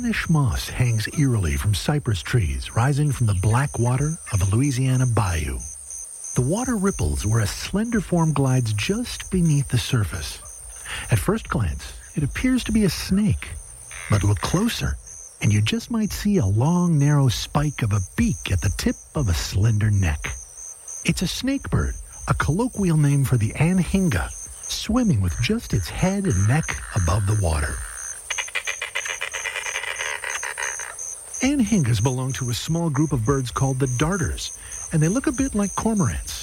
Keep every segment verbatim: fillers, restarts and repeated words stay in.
reddish moss hangs eerily from cypress trees rising from the black water of a Louisiana bayou. The water ripples where a slender form glides just beneath the surface. At first glance, it appears to be a snake. But look closer, and you just might see a long, narrow spike of a beak at the tip of a slender neck. It's a snakebird, a colloquial name for the anhinga, swimming with just its head and neck above the water. Anhingas belong to a small group of birds called the darters, and they look a bit like cormorants.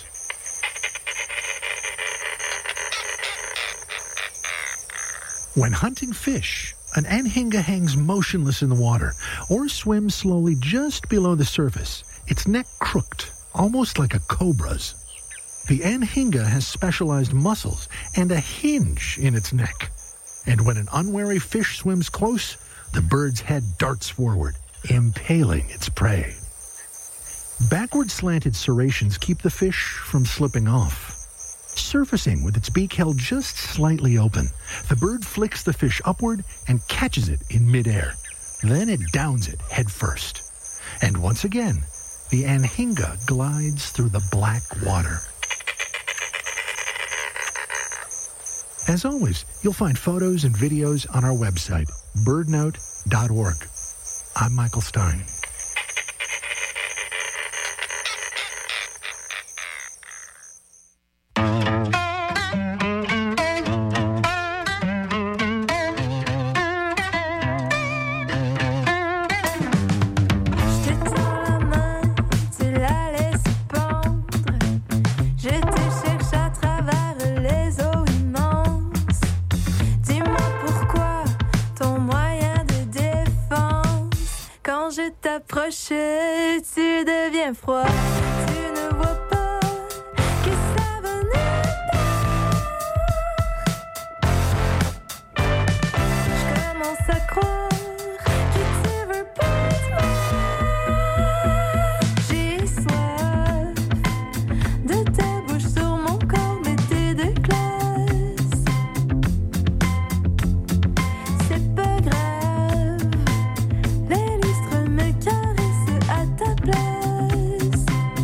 When hunting fish, an anhinga hangs motionless in the water or swims slowly just below the surface, its neck crooked, almost like a cobra's. The anhinga has specialized muscles and a hinge in its neck. And when an unwary fish swims close, the bird's head darts forward, impaling its prey. Backward slanted serrations keep the fish from slipping off. Surfacing with its beak held just slightly open, the bird flicks the fish upward and catches it in midair. Then it downs it head first. And once again, the anhinga glides through the black water. As always, you'll find photos and videos on our website, birdnote dot org. I'm Michael Stein. T'approcher, tu deviens froid. Tu ne vois pas que ça va nulle part. Je commence à croire que tu veux pas de moi. J'ai soif de ta bouche sur mon corps, mais t'es de glace. C'est pas grave, les lustres me caressent à ta place.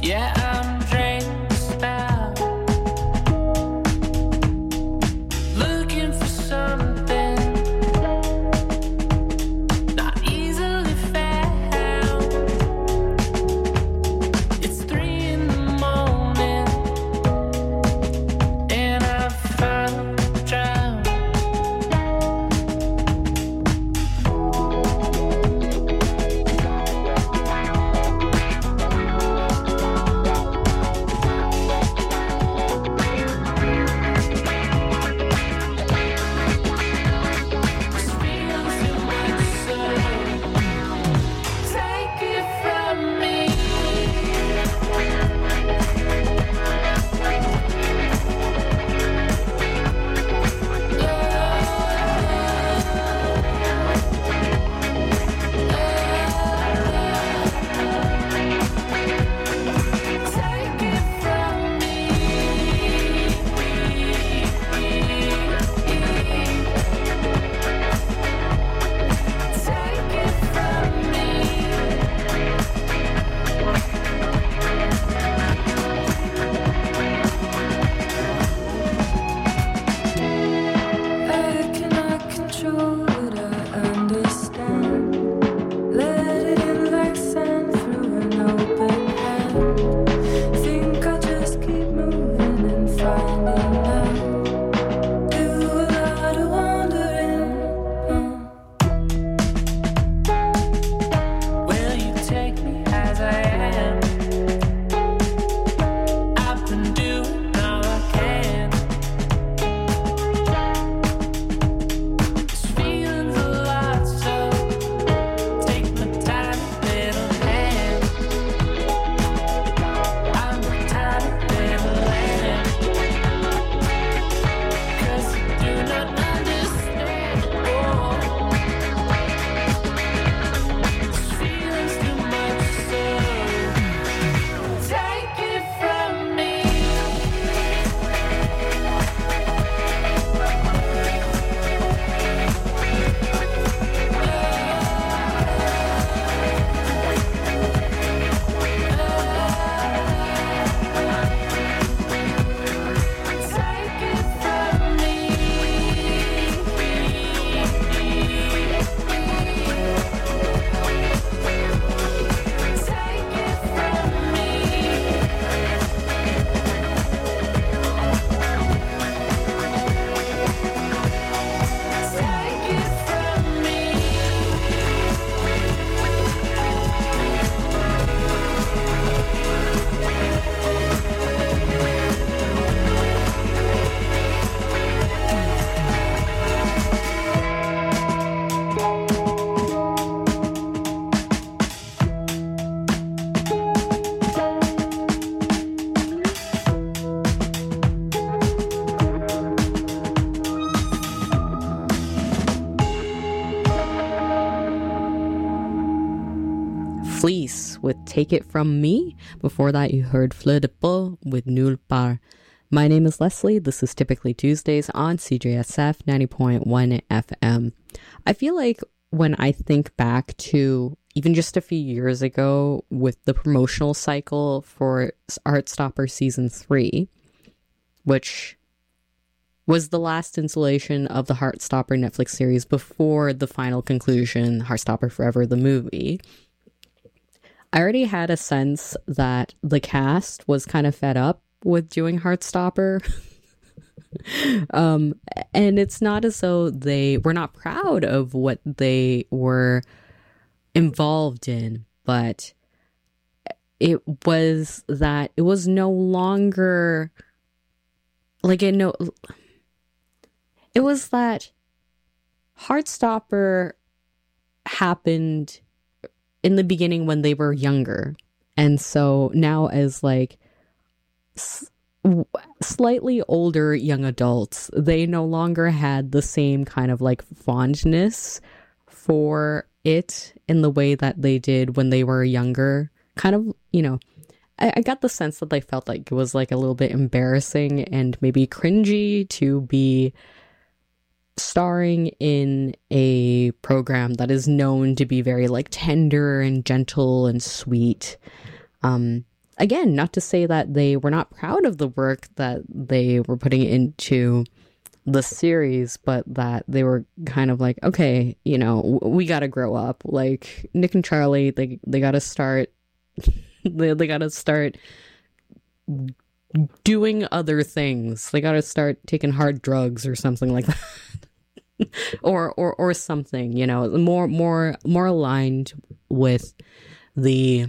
Yeah, I'm drenched out, looking for something not easily found. It's three in the morning and I finally drowned. This feels too much, so take it from me. Take it from me. Take it from me. I cannot control what I understand. Let it in like sand through an open hand. Think I'll just keep moving and finding out. Do a lot of wandering. Will you take me as I am? I've been doing all I can. This feeling's a lot, so take my tiny little hand. I'm a tiny little lamb, 'cause I do not understand. Oh, this feeling's too much, so take it from me. Take it from me. Take it from me. Take it from me. Fleece with Take It From Me. Before that, you heard Fleur de Peau with Nulle Part. My name is Leslie. This is Typically Tuesdays on C J S F ninety point one F M. I feel like when I think back to even just a few years ago with the promotional cycle for Heartstopper Season three, which was the last installation of the Heartstopper Netflix series before the final conclusion, Heartstopper Forever, the movie, I already had a sense that the cast was kind of fed up with doing Heartstopper. um, and it's not as though they were not proud of what they were involved in, but it was that it was no longer like it no it was that Heartstopper happened in the beginning when they were younger, and so now as like s- w- slightly older young adults, they no longer had the same kind of like fondness for it in the way that they did when they were younger. Kind of, you know, I, I got the sense that they felt like it was like a little bit embarrassing and maybe cringy to be starring in a program that is known to be very like tender and gentle and sweet. Um, again, not to say that they were not proud of the work that they were putting into the series, but that they were kind of like, okay, you know, we got to grow up. Like Nick and Charlie, they they got to start, they, they got to start doing other things. They got to start taking hard drugs or something like that, or or or something, you know, more more more aligned with the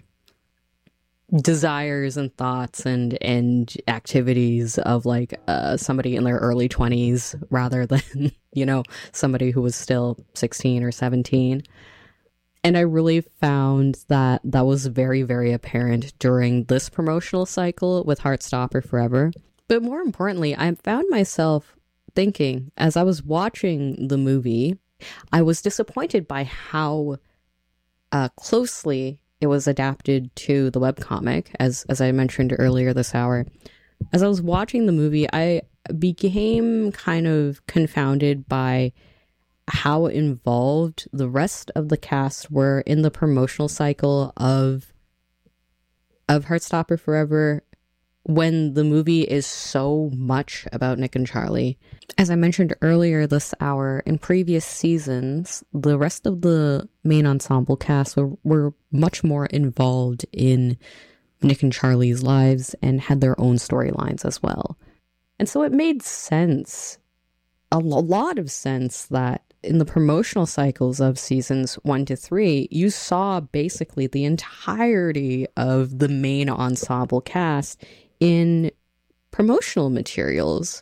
desires and thoughts and and activities of like uh somebody in their early twenties rather than, you know, somebody who was still sixteen or seventeen. And I really found that that was very, very apparent during this promotional cycle with Heartstopper Forever. But more importantly, I found myself thinking as I was watching the movie, I was disappointed by how uh closely it was adapted to the webcomic, as as I mentioned earlier this hour. As I was watching the movie, I became kind of confounded by how involved the rest of the cast were in the promotional cycle of of Heartstopper Forever, when the movie is so much about Nick and Charlie. As I mentioned earlier this hour, in previous seasons, the rest of the main ensemble cast were, were much more involved in Nick and Charlie's lives and had their own storylines as well. And so it made sense, a lot of sense, that in the promotional cycles of seasons one to three, you saw basically the entirety of the main ensemble cast in promotional materials.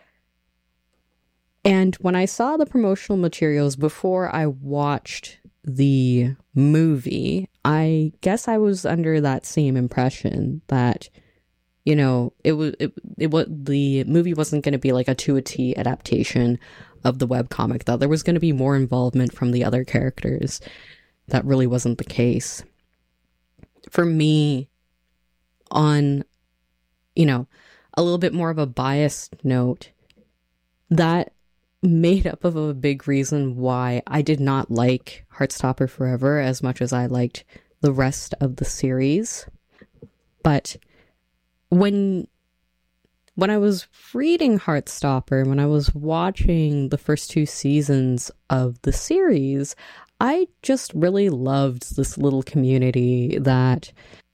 And when I saw the promotional materials before I watched the movie, I guess I was under that same impression that, you know, it was it, it was the movie wasn't going to be like a to a T adaptation of the webcomic, that there was going to be more involvement from the other characters. That really wasn't the case. For me, on, you know, a little bit more of a biased note, that made up of a big reason why I did not like Heartstopper Forever as much as I liked the rest of the series. But when when I was reading Heartstopper, when I was watching the first two seasons of the series, I just really loved this little community that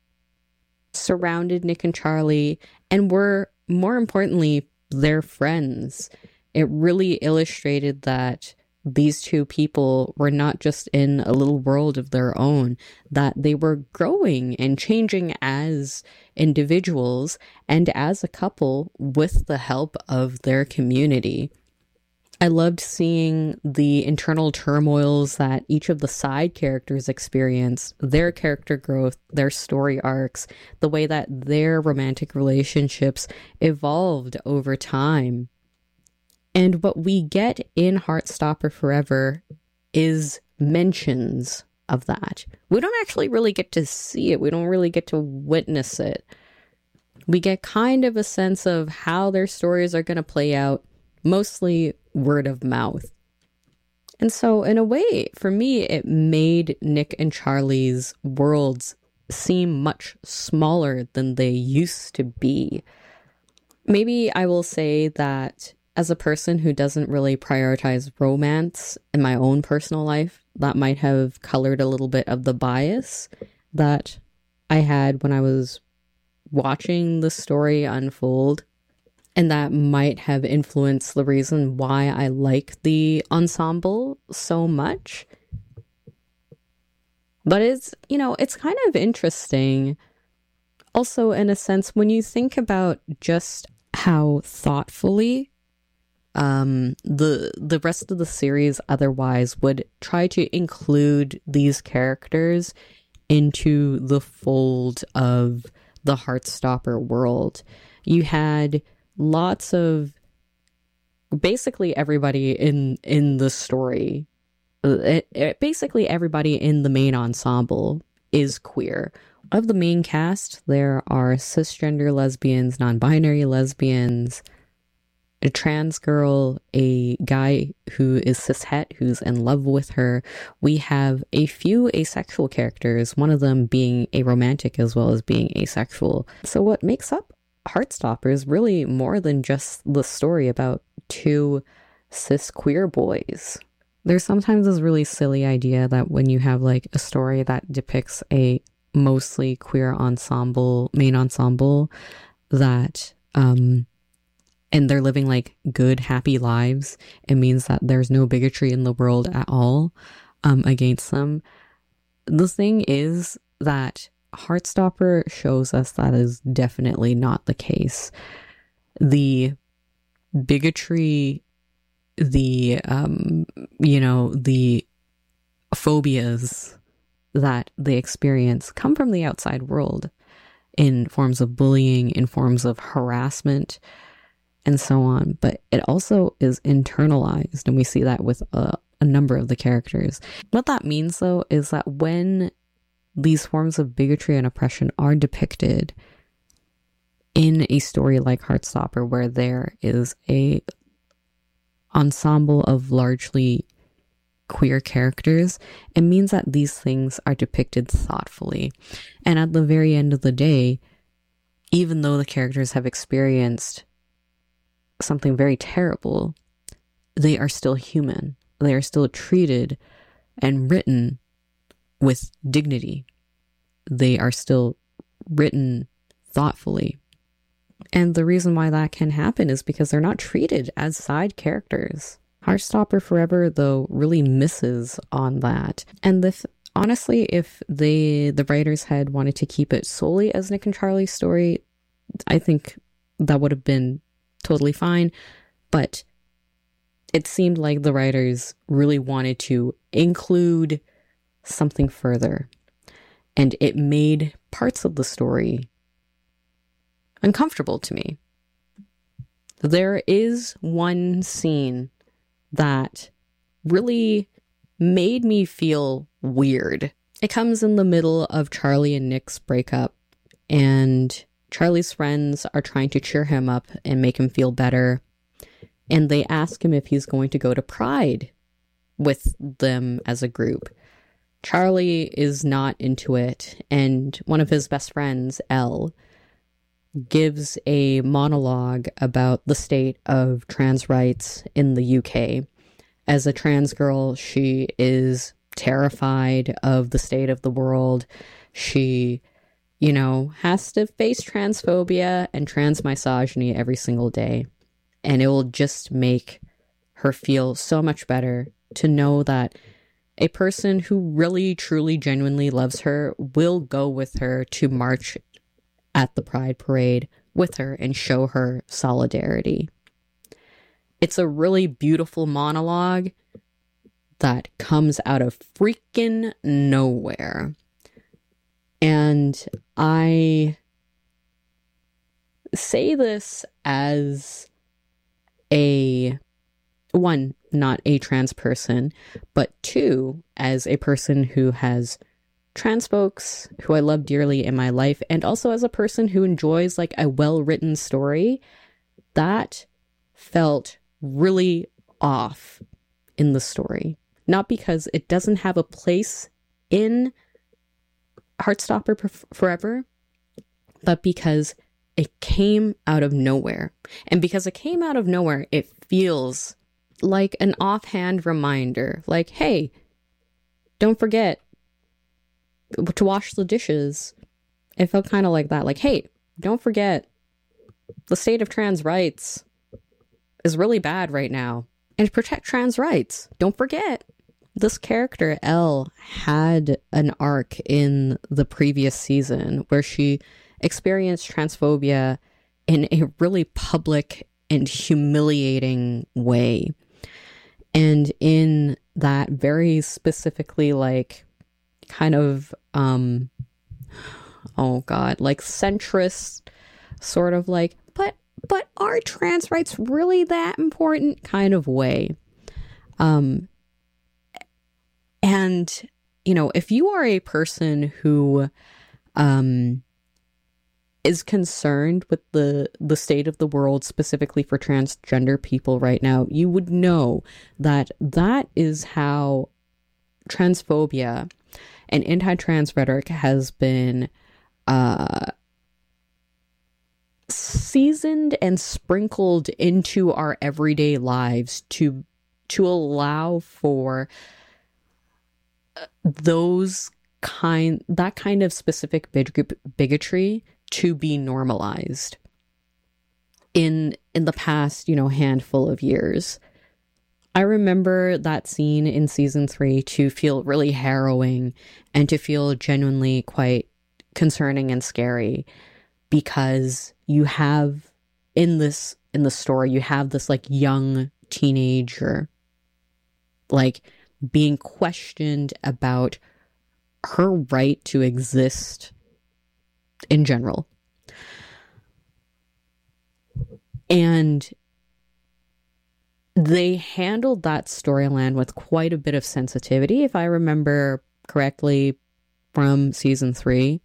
surrounded Nick and Charlie and were, more importantly, their friends. It really illustrated that these two people were not just in a little world of their own, that they were growing and changing as individuals and as a couple with the help of their community. I loved seeing the internal turmoils that each of the side characters experienced, their character growth, their story arcs, the way that their romantic relationships evolved over time. And what we get in Heartstopper Forever is mentions of that. We don't actually really get to see it. We don't really get to witness it. We get kind of a sense of how their stories are going to play out, mostly word of mouth. And so in a way, for me, it made Nick and Charlie's worlds seem much smaller than they used to be. Maybe I will say that as a person who doesn't really prioritize romance in my own personal life, that might have colored a little bit of the bias that I had when I was watching the story unfold. And that might have influenced the reason why I like the ensemble so much. But it's, you know, it's kind of interesting. Also, in a sense, when you think about just how thoughtfully um, the the rest of the series otherwise would try to include these characters into the fold of the Heartstopper world. You had lots of basically everybody in in the story. It, it, basically everybody in the main ensemble is queer. Of the main cast, there are cisgender lesbians, non-binary lesbians, a trans girl, a guy who is cishet, who's in love with her. We have a few asexual characters, one of them being a romantic as well as being asexual. So what makes up Heartstopper is really more than just the story about two cis queer boys. There's sometimes this really silly idea that when you have like a story that depicts a mostly queer ensemble, main ensemble, that um and they're living like good, happy lives, it means that there's no bigotry in the world at all um, against them. The thing is that Heartstopper shows us that is definitely not the case. The bigotry, the, um, you know, the phobias that they experience come from the outside world in forms of bullying, in forms of harassment, and so on. But it also is internalized, and we see that with a, a number of the characters. What that means, though, is that when these forms of bigotry and oppression are depicted in a story like Heartstopper, where there is a ensemble of largely queer characters, it means that these things are depicted thoughtfully. And at the very end of the day, even though the characters have experienced something very terrible, they are still human. They are still treated and written with dignity. They are still written thoughtfully. And the reason why that can happen is because they're not treated as side characters. Heartstopper Forever, though, really misses on that. And the, honestly, if they the writers had wanted to keep it solely as Nick and Charlie's story, I think that would have been totally fine. But it seemed like the writers really wanted to include something further. And it made parts of the story uncomfortable to me. There is one scene that really made me feel weird. It comes in the middle of Charlie and Nick's breakup, and Charlie's friends are trying to cheer him up and make him feel better. And they ask him if he's going to go to Pride with them as a group. Charlie is not into it, and one of his best friends, Elle, gives a monologue about the state of trans rights in the U K. As a trans girl, she is terrified of the state of the world. She, you know, has to face transphobia and trans misogyny every single day. And it will just make her feel so much better to know that a person who really, truly, genuinely loves her will go with her to march at the Pride Parade with her and show her solidarity. It's a really beautiful monologue that comes out of freaking nowhere. And I say this as a, one, not a trans person, but two, as a person who has trans folks who I love dearly in my life, and also as a person who enjoys like a well-written story. That felt really off in the story. Not because it doesn't have a place in Heartstopper Forever, but because it came out of nowhere. And because it came out of nowhere, it feels like an offhand reminder. Like, hey, don't forget to wash the dishes. It felt kind of like that. Like, hey, don't forget the state of trans rights is really bad right now. And to protect trans rights, don't forget. This character, Elle, had an arc in the previous season where she experienced transphobia in a really public and humiliating way. And in that very specifically, like, kind of, um, oh God, like centrist sort of like, but, but are trans rights really that important kind of way? Um, and, you know, if you are a person who, um, is concerned with the the state of the world specifically for transgender people right now, you would know that that is how transphobia and anti-trans rhetoric has been uh, seasoned and sprinkled into our everyday lives to to allow for those kind that kind of specific big, bigotry to be normalized in in the past, you know, handful of years. I remember that scene in season three to feel really harrowing and to feel genuinely quite concerning and scary, because you have in this in the story you have this like young teenager like being questioned about her right to exist in general. And they handled that storyline with quite a bit of sensitivity, if I remember correctly, from season three.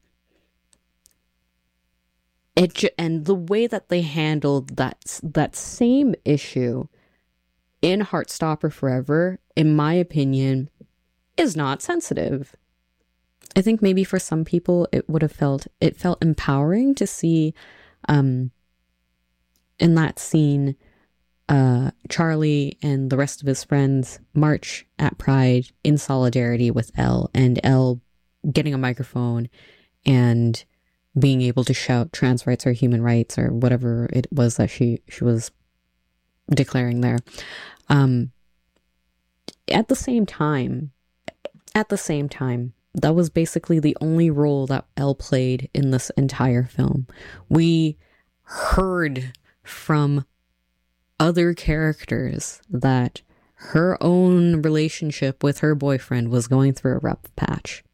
It ju- and the way that they handled that that same issue in Heartstopper Forever, in my opinion, is not sensitive. I think maybe for some people it would have felt it felt empowering to see um in that scene uh Charlie and the rest of his friends march at Pride in solidarity with Elle, and Elle getting a microphone and being able to shout trans rights or human rights or whatever it was that she she was declaring there. Um at the same time at the same time that was basically the only role that Elle played in this entire film. We heard from other characters that her own relationship with her boyfriend was going through a rough patch.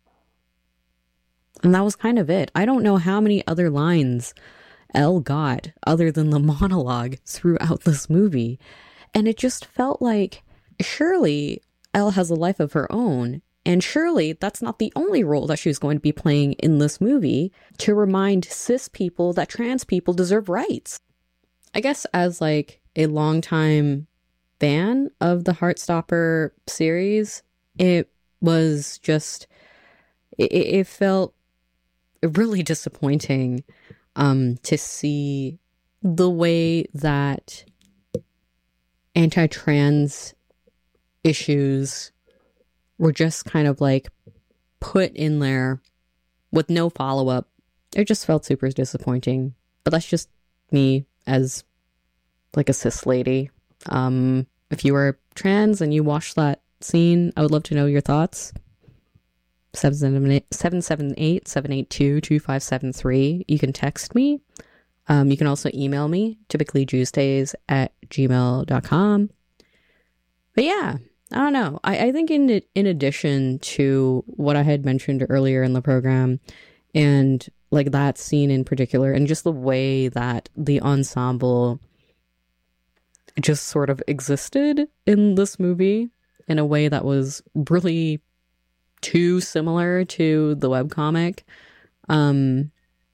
And that was kind of it. I don't know how many other lines Elle got other than the monologue throughout this movie. And it just felt like, surely Elle has a life of her own. And surely that's not the only role that she was going to be playing in this movie, to remind cis people that trans people deserve rights. I guess as like a longtime fan of the Heartstopper series, it was just, it, it felt really disappointing um, to see the way that anti-trans issues were just kind of like put in there with no follow-up. It just felt super disappointing. But that's just me as like a cis lady. Um, if you are trans and you watched that scene, I would love to know your thoughts. seven seven eight, seven eight two, two five seven three. You can text me. Um, you can also email me, typically tuesdays at gmail dot com. But yeah, I don't know. I, I think in in addition to what I had mentioned earlier in the program, and like that scene in particular, and just the way that the ensemble just sort of existed in this movie in a way that was really too similar to the webcomic. Um,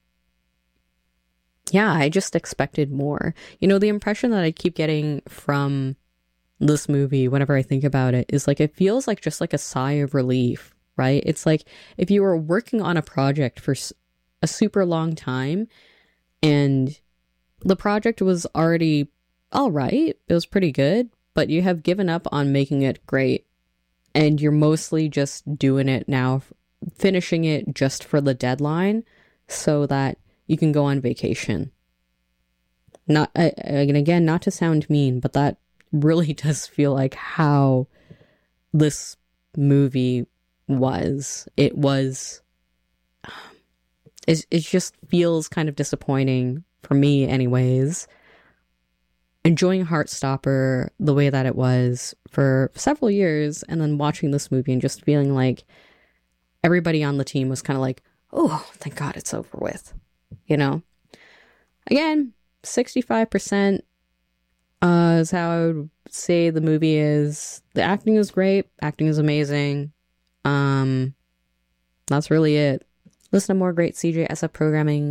yeah, I just expected more. You know, the impression that I keep getting from this movie whenever I think about it is like, it feels like just like a sigh of relief, right? It's like if you were working on a project for a super long time and the project was already all right, it was pretty good, but you have given up on making it great, and you're mostly just doing it now, finishing it just for the deadline so that you can go on vacation. Not, and again, not to sound mean, but that really does feel like how this movie was. It was, it, it just feels kind of disappointing for me anyways. Enjoying Heartstopper the way that it was for several years, and then watching this movie and just feeling like everybody on the team was kind of like, oh, thank God it's over with, you know? Again, sixty-five percent uh, is how I would say the movie is. The acting is great. Acting is amazing. Um, that's really it. Listen to more great C J S F programming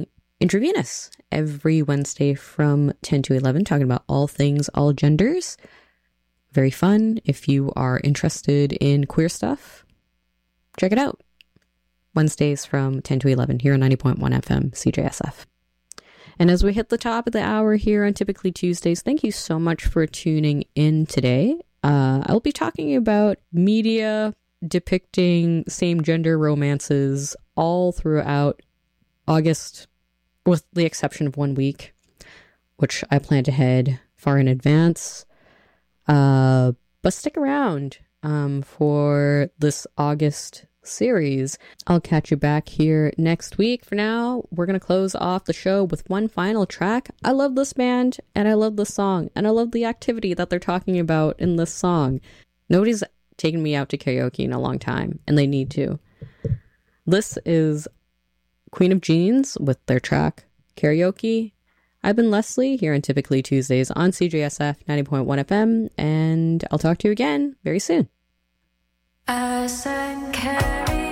Intravenous every Wednesday from ten to eleven, talking about all things, all genders. Very fun. If you are interested in queer stuff, check it out. Wednesdays from ten to eleven here on ninety point one F M C J S F. And as we hit the top of the hour here on Typically Tuesdays, thank you so much for tuning in today. Uh, I'll be talking about media depicting same-gender romances all throughout August, with the exception of one week, which I plan to head far in advance. Uh, but stick around um, for this August series. I'll catch you back here next week. For now, we're going to close off the show with one final track. I love this band, and I love this song, and I love the activity that they're talking about in this song. Nobody's taken me out to karaoke in a long time, and they need to. This is Queen of Jeans with their track Karaoke. I've been Leslie here on Typically Tuesdays on C J S F ninety point one F M, and I'll talk to you again very soon. I sang karaoke.